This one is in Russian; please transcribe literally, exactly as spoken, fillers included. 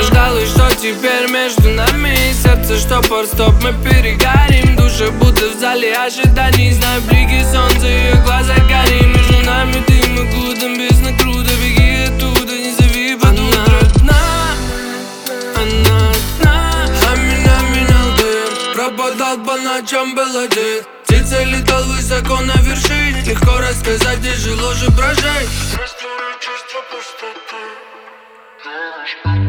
ждал, и что теперь между нами? Сердце штопор, стоп, мы перегорим. Души будто в зале ожиданий. Знаю блики солнца, ее глаза горим. Между нами дым и глутом, бездна круто. Беги оттуда, не зови под утро. Одна, она одна, а меня менял дым. Пропадал по ночам, был один. Птица летал высоко на вершине. Легко рассказать, тяжело же прожить. Простое чувство пустоты.